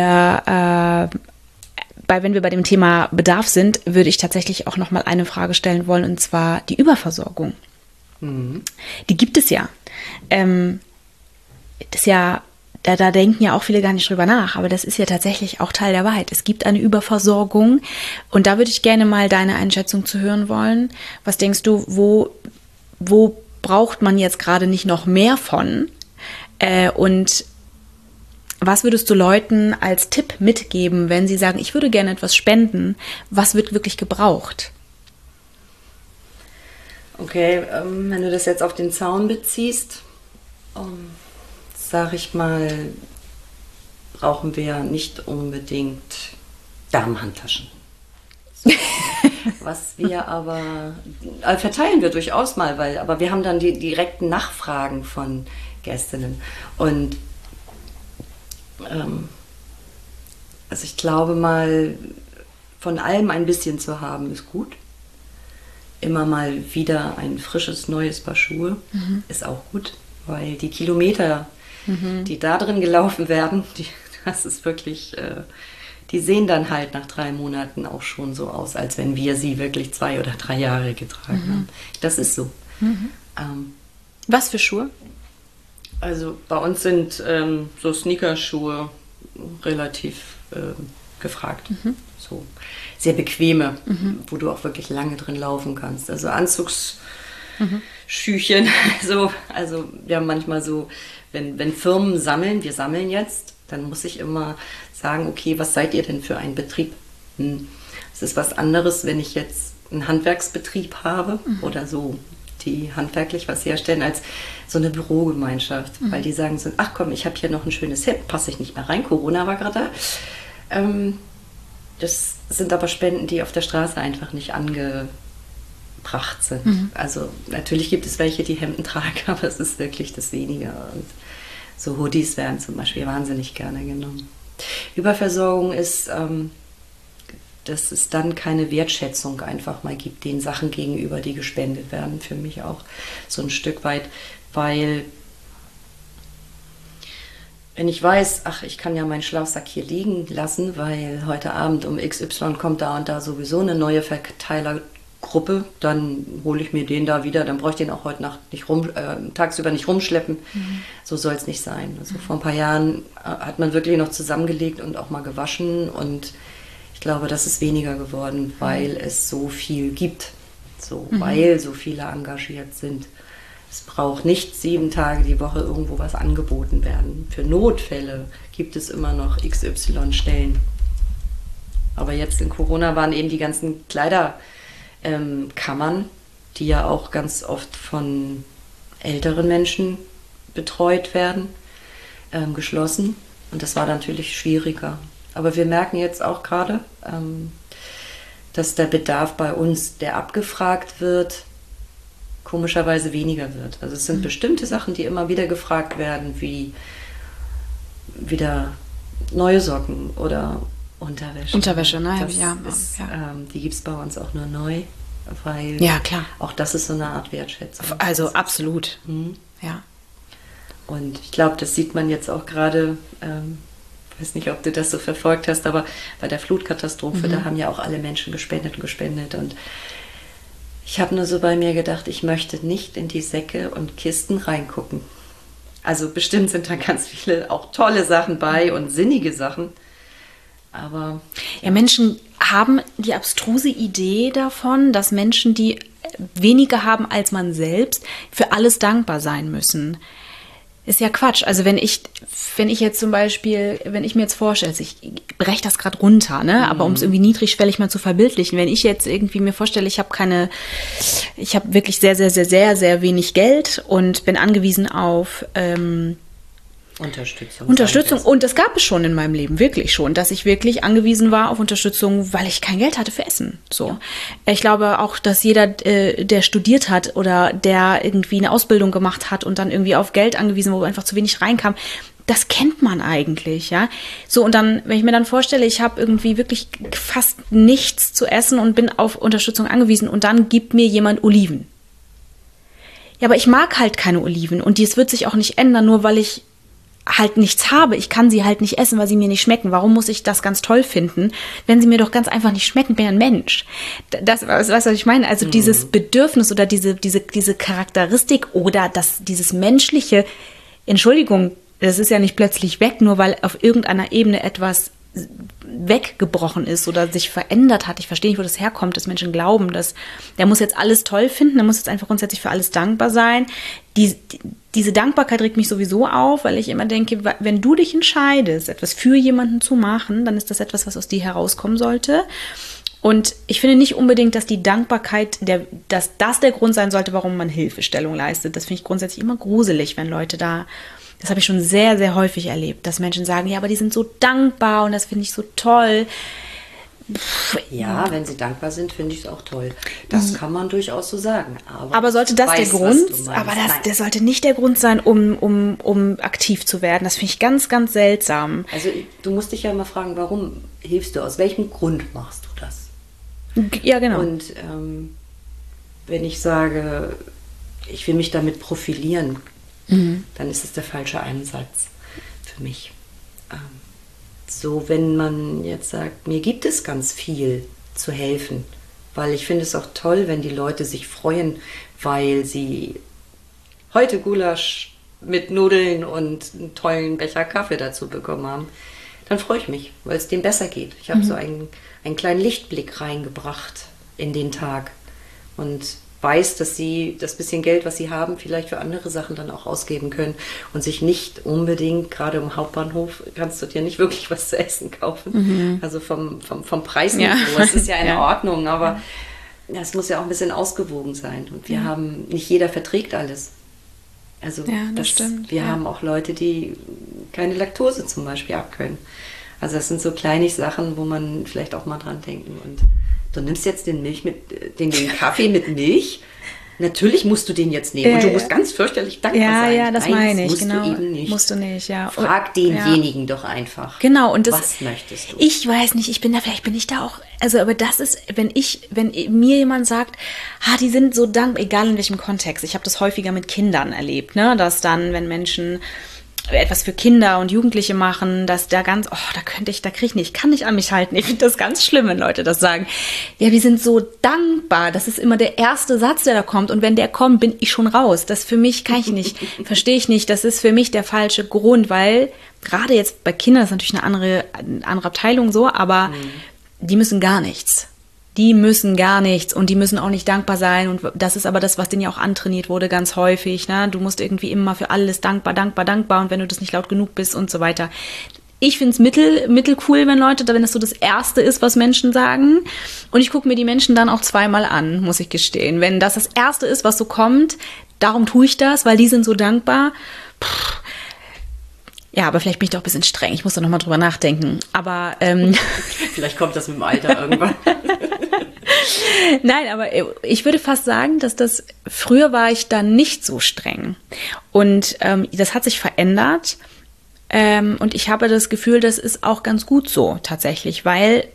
Wenn wir bei dem Thema Bedarf sind, würde ich tatsächlich auch noch mal eine Frage stellen wollen, und zwar die Überversorgung. Die gibt es ja. Da denken ja auch viele gar nicht drüber nach, aber das ist ja tatsächlich auch Teil der Wahrheit. Es gibt eine Überversorgung und da würde ich gerne mal deine Einschätzung zu hören wollen. Was denkst du, wo braucht man jetzt gerade nicht noch mehr von? Und was würdest du Leuten als Tipp mitgeben, wenn sie sagen, ich würde gerne etwas spenden? Was wird wirklich gebraucht? Okay, wenn du das jetzt auf den Zaun beziehst, sage ich mal, brauchen wir nicht unbedingt Damenhandtaschen. Was wir aber verteilen wir durchaus mal, aber wir haben dann die direkten Nachfragen von Gästinnen. Und also ich glaube mal, von allem ein bisschen zu haben, ist gut. Immer mal wieder ein frisches, neues Paar Schuhe ist auch gut, weil die Kilometer, die da drin gelaufen werden, das ist wirklich, die sehen dann halt nach 3 Monaten auch schon so aus, als wenn wir sie wirklich 2 oder 3 Jahre getragen haben. Das ist so. Was für Schuhe? Also bei uns sind so Sneakerschuhe relativ gefragt. So sehr bequeme, wo du auch wirklich lange drin laufen kannst. Also Anzugsschüchen. Also wir haben manchmal so, wenn Firmen sammeln, wir sammeln jetzt, dann muss ich immer sagen, okay, was seid ihr denn für ein Betrieb? Es ist was anderes, wenn ich jetzt einen Handwerksbetrieb habe oder so, die handwerklich was herstellen, als so eine Bürogemeinschaft. Weil die sagen so, ach komm, ich habe hier noch ein schönes Hemd, passe ich nicht mehr rein, Corona war gerade da. Das sind aber Spenden, die auf der Straße einfach nicht angebracht sind. Also natürlich gibt es welche, die Hemden tragen, aber es ist wirklich das Wenige. Und so Hoodies werden zum Beispiel wahnsinnig gerne genommen. Überversorgung ist dass es dann keine Wertschätzung einfach mal gibt den Sachen gegenüber, die gespendet werden. Für mich auch so ein Stück weit, weil wenn ich weiß, ach, ich kann ja meinen Schlafsack hier liegen lassen, weil heute Abend um XY kommt da und da sowieso eine neue Verteilergruppe, dann hole ich mir den da wieder, dann brauche ich den auch heute Nacht nicht tagsüber nicht rumschleppen. So soll es nicht sein. Also vor ein paar Jahren hat man wirklich noch zusammengelegt und auch mal gewaschen und ich glaube, das ist weniger geworden, weil es so viel gibt, weil so viele engagiert sind. Es braucht nicht 7 Tage die Woche irgendwo was angeboten werden. Für Notfälle gibt es immer noch XY-Stellen. Aber jetzt in Corona waren eben die ganzen Kleiderkammern, die ja auch ganz oft von älteren Menschen betreut werden, geschlossen. Und das war natürlich schwieriger. Aber wir merken jetzt auch gerade, dass der Bedarf bei uns, der abgefragt wird, komischerweise weniger wird. Also es sind bestimmte Sachen, die immer wieder gefragt werden, wie wieder neue Socken oder Unterwäsche. Unterwäsche, ne? Die gibt es bei uns auch nur neu, weil ja, klar. Auch das ist so eine Art Wertschätzung. Also absolut. Ja. Und ich glaube, das sieht man jetzt auch gerade, ich weiß nicht, ob du das so verfolgt hast, aber bei der Flutkatastrophe, da haben ja auch alle Menschen gespendet und ich habe nur so bei mir gedacht, ich möchte nicht in die Säcke und Kisten reingucken. Also bestimmt sind da ganz viele auch tolle Sachen bei und sinnige Sachen. Aber ja, Menschen haben die abstruse Idee davon, dass Menschen, die weniger haben als man selbst, für alles dankbar sein müssen. Ist ja Quatsch. Also wenn ich jetzt zum Beispiel, wenn ich mir jetzt vorstelle, ich breche das gerade runter, ne? Aber um es irgendwie niedrigschwellig mal zu verbildlichen, wenn ich jetzt irgendwie mir vorstelle, ich habe wirklich sehr, sehr, sehr, sehr, sehr wenig Geld und bin angewiesen auf Unterstützung. Und das gab es schon in meinem Leben, wirklich schon, dass ich wirklich angewiesen war auf Unterstützung, weil ich kein Geld hatte für Essen. So. Ja. Ich glaube auch, dass jeder, der studiert hat oder der irgendwie eine Ausbildung gemacht hat und dann irgendwie auf Geld angewiesen, wo einfach zu wenig reinkam, das kennt man eigentlich, ja. So, und dann, wenn ich mir dann vorstelle, ich habe irgendwie wirklich fast nichts zu essen und bin auf Unterstützung angewiesen und dann gibt mir jemand Oliven. Ja, aber ich mag halt keine Oliven und dies wird sich auch nicht ändern, nur weil ich halt nichts habe. Ich kann sie halt nicht essen, weil sie mir nicht schmecken. Warum muss ich das ganz toll finden, wenn sie mir doch ganz einfach nicht schmecken? Ich bin ja ein Mensch. Das, was ich meine? Also dieses Bedürfnis oder diese Charakteristik oder dieses menschliche, Entschuldigung, das ist ja nicht plötzlich weg, nur weil auf irgendeiner Ebene etwas weggebrochen ist oder sich verändert hat. Ich verstehe nicht, wo das herkommt, dass Menschen glauben, dass der muss jetzt alles toll finden, der muss jetzt einfach grundsätzlich für alles dankbar sein. Diese Dankbarkeit regt mich sowieso auf, weil ich immer denke, wenn du dich entscheidest, etwas für jemanden zu machen, dann ist das etwas, was aus dir herauskommen sollte. Und ich finde nicht unbedingt, dass die Dankbarkeit, dass das der Grund sein sollte, warum man Hilfestellung leistet. Das finde ich grundsätzlich immer gruselig, wenn Leute das habe ich schon sehr, sehr häufig erlebt, dass Menschen sagen, ja, aber die sind so dankbar und das finde ich so toll. Ja, wenn sie dankbar sind, finde ich es auch toll. Das kann man durchaus so sagen. Aber sollte das der Grund? Aber das sollte nicht der Grund sein, um aktiv zu werden. Das finde ich ganz, ganz seltsam. Also du musst dich ja immer fragen, warum hilfst du? Aus welchem Grund machst du das? Ja, genau. Und wenn ich sage, ich will mich damit profilieren, dann ist es der falsche Ansatz für mich. So, wenn man jetzt sagt, mir gibt es ganz viel zu helfen, weil ich finde es auch toll, wenn die Leute sich freuen, weil sie heute Gulasch mit Nudeln und einen tollen Becher Kaffee dazu bekommen haben, dann freue ich mich, weil es denen besser geht. Ich habe so einen kleinen Lichtblick reingebracht in den Tag und weiß, dass sie das bisschen Geld, was sie haben, vielleicht für andere Sachen dann auch ausgeben können und sich nicht unbedingt, gerade im Hauptbahnhof, kannst du dir nicht wirklich was zu essen kaufen. Also vom Preisniveau, es ist ja in Ordnung, aber es muss ja auch ein bisschen ausgewogen sein. Und wir haben, nicht jeder verträgt alles. Also das stimmt. Wir haben auch Leute, die keine Laktose zum Beispiel abkönnen. Also das sind so kleine Sachen, wo man vielleicht auch mal dran denken. Und du nimmst jetzt den Kaffee mit Milch Natürlich musst du den jetzt nehmen und du musst ganz fürchterlich dankbar sein. Ja, das meine ich, musst genau. du eben nicht. Musst du nicht, ja. Frag denjenigen doch einfach. Genau, und das, was möchtest du? Ich weiß nicht, vielleicht bin ich da auch, also, aber das ist, wenn mir jemand sagt, die sind so dankbar, egal in welchem Kontext, ich habe das häufiger mit Kindern erlebt, ne, dass dann, wenn Menschen etwas für Kinder und Jugendliche machen, dass da ganz, ich kann nicht an mich halten. Ich finde das ganz schlimm, wenn Leute das sagen. Ja, wir sind so dankbar. Das ist immer der erste Satz, der da kommt. Und wenn der kommt, bin ich schon raus. Das für mich kann ich nicht, verstehe ich nicht. Das ist für mich der falsche Grund, weil gerade jetzt bei Kindern ist natürlich eine andere Abteilung so, aber die müssen gar nichts. Die müssen gar nichts und die müssen auch nicht dankbar sein. Und das ist aber das, was denen ja auch antrainiert wurde, ganz häufig. Ne? Du musst irgendwie immer für alles dankbar. Und wenn du das nicht laut genug bist und so weiter. Ich finde es mittelcool, wenn das so das Erste ist, was Menschen sagen. Und ich gucke mir die Menschen dann auch zweimal an, muss ich gestehen. Wenn das Erste ist, was so kommt, darum tue ich das, weil die sind so dankbar. Ja, aber vielleicht bin ich doch ein bisschen streng. Ich muss da nochmal drüber nachdenken. Aber vielleicht kommt das mit dem Alter irgendwann. Nein, aber ich würde fast sagen, dass früher war ich da nicht so streng. Und das hat sich verändert. Und ich habe das Gefühl, das ist auch ganz gut so tatsächlich, weil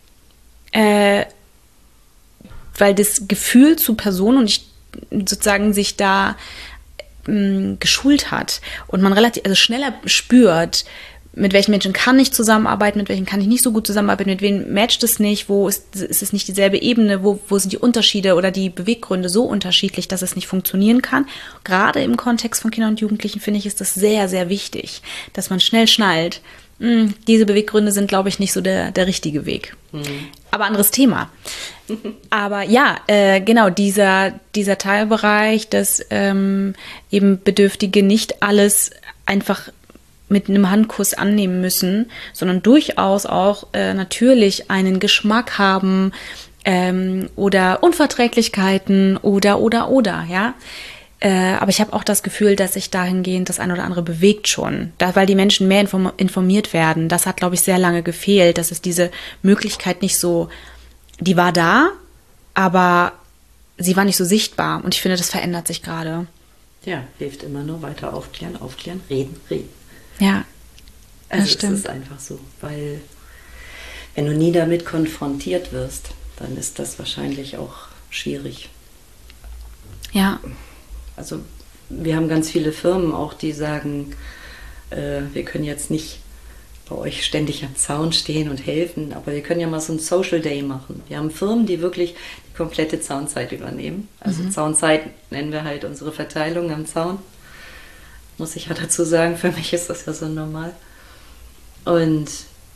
das Gefühl zu Personen und ich sozusagen sich da geschult hat und man schneller spürt, mit welchen Menschen kann ich zusammenarbeiten, mit welchen kann ich nicht so gut zusammenarbeiten, mit wem matcht es nicht, wo ist es nicht dieselbe Ebene, wo sind die Unterschiede oder die Beweggründe so unterschiedlich, dass es nicht funktionieren kann. Gerade im Kontext von Kindern und Jugendlichen finde ich, ist das sehr, sehr wichtig, dass man schnell schnallt, diese Beweggründe sind, glaube ich, nicht so der richtige Weg. Aber anderes Thema. Aber ja, genau, dieser Teilbereich, dass eben Bedürftige nicht alles einfach mit einem Handkuss annehmen müssen, sondern durchaus auch natürlich einen Geschmack haben oder Unverträglichkeiten oder, ja. Aber ich habe auch das Gefühl, dass sich dahingehend das ein oder andere bewegt schon, weil die Menschen mehr informiert werden. Das hat, glaube ich, sehr lange gefehlt, dass es diese Möglichkeit nicht so, die war da, aber sie war nicht so sichtbar. Und ich finde, das verändert sich gerade. Ja, hilft immer nur weiter aufklären, reden. Ja, das stimmt. Es ist einfach so, weil wenn du nie damit konfrontiert wirst, dann ist das wahrscheinlich auch schwierig. Ja. Also wir haben ganz viele Firmen auch, die sagen, wir können jetzt nicht bei euch ständig am Zaun stehen und helfen, aber wir können ja mal so einen Social Day machen. Wir haben Firmen, die wirklich die komplette Zaunzeit übernehmen. Also Zaunzeit nennen wir halt unsere Verteilung am Zaun. Muss ich ja dazu sagen, für mich ist das ja so normal. Und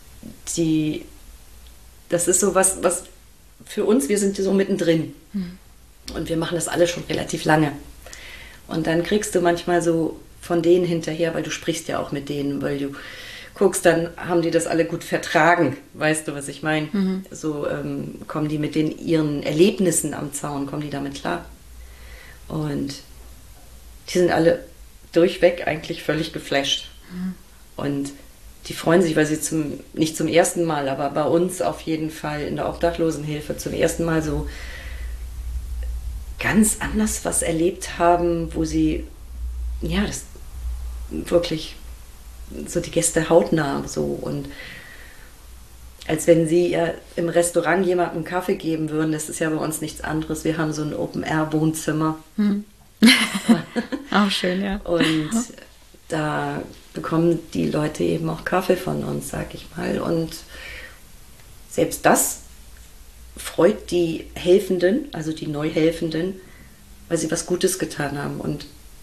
das ist so was für uns, wir sind so mittendrin. Und wir machen das alle schon relativ lange. Und dann kriegst du manchmal so von denen hinterher, weil du sprichst ja auch mit denen, weil du guckst, dann haben die das alle gut vertragen. Weißt du, was ich meine? So kommen die mit ihren Erlebnissen am Zaun, kommen die damit klar. Und die sind alle durchweg eigentlich völlig geflasht. Und die freuen sich, weil sie nicht zum ersten Mal, aber bei uns auf jeden Fall in der Obdachlosenhilfe zum ersten Mal so ganz anders was erlebt haben, wo sie, ja, das wirklich so die Gäste hautnah so und als wenn sie ja im Restaurant jemandem Kaffee geben würden, das ist ja bei uns nichts anderes. Wir haben so ein Open-Air-Wohnzimmer. Auch schön, ja. Und da bekommen die Leute eben auch Kaffee von uns, sag ich mal. Und selbst das freut die Helfenden, also die Neuhelfenden, weil sie was Gutes getan haben. Und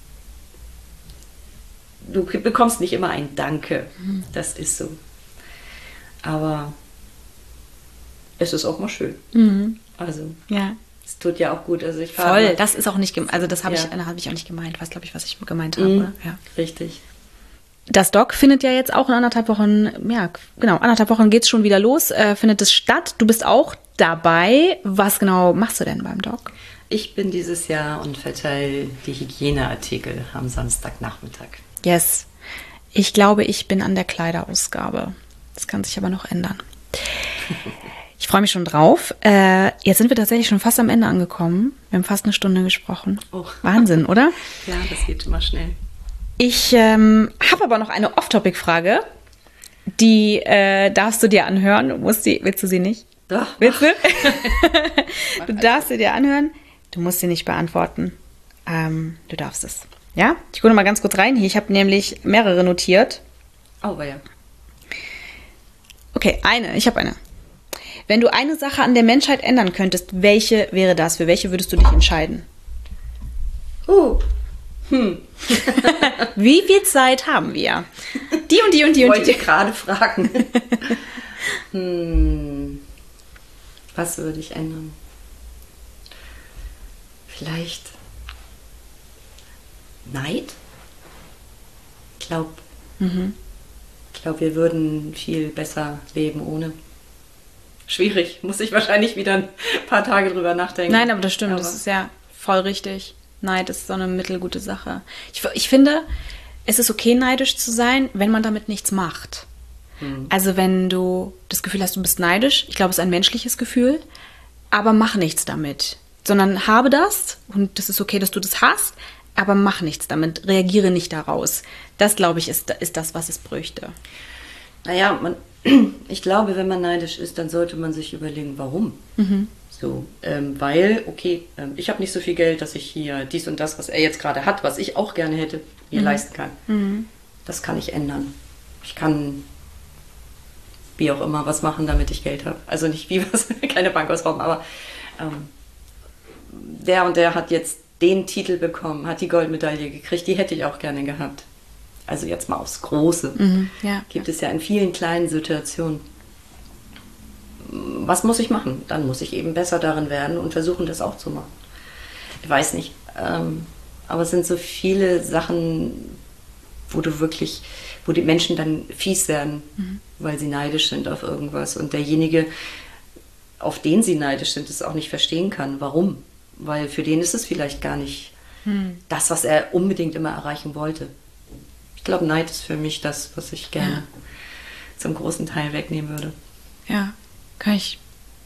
du bekommst nicht immer ein Danke, das ist so. Aber es ist auch mal schön. Also ja. Es tut ja auch gut. Also ich voll, das ist auch nicht, also das habe ich auch nicht gemeint. Weiß, glaube ich, was ich gemeint habe. Oder? Ja. Richtig. Das Doc findet ja jetzt auch in 1,5 Wochen, ja genau, 1,5 Wochen geht es schon wieder los, findet es statt. Du bist auch dabei. Was genau machst du denn beim Doc? Ich bin dieses Jahr und verteile die Hygieneartikel am Samstagnachmittag. Yes. Ich glaube, ich bin an der Kleiderausgabe. Das kann sich aber noch ändern. Ich freue mich schon drauf. Jetzt sind wir tatsächlich schon fast am Ende angekommen. Wir haben fast eine Stunde gesprochen. Oh. Wahnsinn, oder? Ja, das geht immer schnell. Ich habe aber noch eine Off-Topic-Frage. Die darfst du dir anhören. Willst du sie nicht? Doch. Willst du? Du darfst sie dir anhören. Du musst sie nicht beantworten. Du darfst es. Ja? Ich gucke mal ganz kurz rein hier. Ich habe nämlich mehrere notiert. Oh, ja. Okay, ich habe eine. Wenn du eine Sache an der Menschheit ändern könntest, welche wäre das? Für welche würdest du dich entscheiden? Wie viel Zeit haben wir? Die und die und die Ich und wollte die. gerade fragen. Was würde ich ändern? Vielleicht Neid? Ich glaube, wir würden viel besser leben ohne. Schwierig, muss ich wahrscheinlich wieder ein paar Tage drüber nachdenken. Nein, aber das stimmt, das ist ja voll richtig. Neid ist so eine mittelgute Sache. Ich finde, es ist okay, neidisch zu sein, wenn man damit nichts macht. Also wenn du das Gefühl hast, du bist neidisch, ich glaube, es ist ein menschliches Gefühl, aber mach nichts damit. Sondern habe das und das ist okay, dass du das hast, aber mach nichts damit, reagiere nicht daraus. Das, glaube ich, ist das, was es bräuchte. Naja, ich glaube, wenn man neidisch ist, dann sollte man sich überlegen, warum. So, weil, okay, ich habe nicht so viel Geld, dass ich hier dies und das, was er jetzt gerade hat, was ich auch gerne hätte, mir leisten kann. Das kann ich ändern. Ich kann wie auch immer was machen, damit ich Geld habe. Also nicht wie was, keine Bank ausrauben, aber der und der hat jetzt den Titel bekommen, hat die Goldmedaille gekriegt, die hätte ich auch gerne gehabt. Also jetzt mal aufs Große. Gibt es ja in vielen kleinen Situationen. Was muss ich machen? Dann muss ich eben besser darin werden und versuchen, das auch zu machen. Ich weiß nicht. Aber es sind so viele Sachen, wo die Menschen dann fies werden, weil sie neidisch sind auf irgendwas. Und derjenige, auf den sie neidisch sind, es auch nicht verstehen kann. Warum? Weil für den ist es vielleicht gar nicht das, was er unbedingt immer erreichen wollte. Ich glaube, Neid ist für mich das, was ich gerne zum großen Teil wegnehmen würde. Ja, kann ich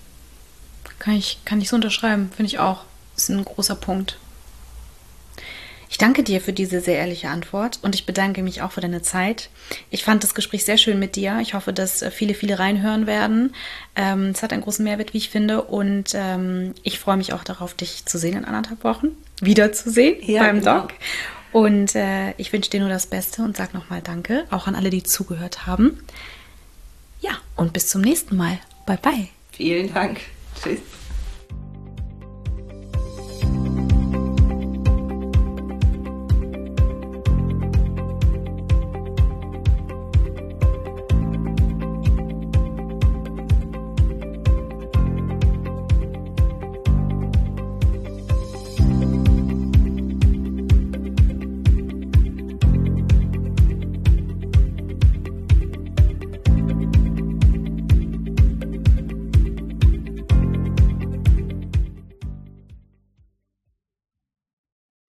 so unterschreiben, finde ich auch. Das ist ein großer Punkt. Ich danke dir für diese sehr ehrliche Antwort und ich bedanke mich auch für deine Zeit. Ich fand das Gespräch sehr schön mit dir. Ich hoffe, dass viele reinhören werden. Es hat einen großen Mehrwert, wie ich finde, und ich freue mich auch darauf, dich zu sehen in 1,5 Wochen, wiederzusehen beim Doc. Und ich wünsche dir nur das Beste und sag nochmal Danke, auch an alle, die zugehört haben. Ja, und bis zum nächsten Mal. Bye, bye. Vielen Dank. Tschüss.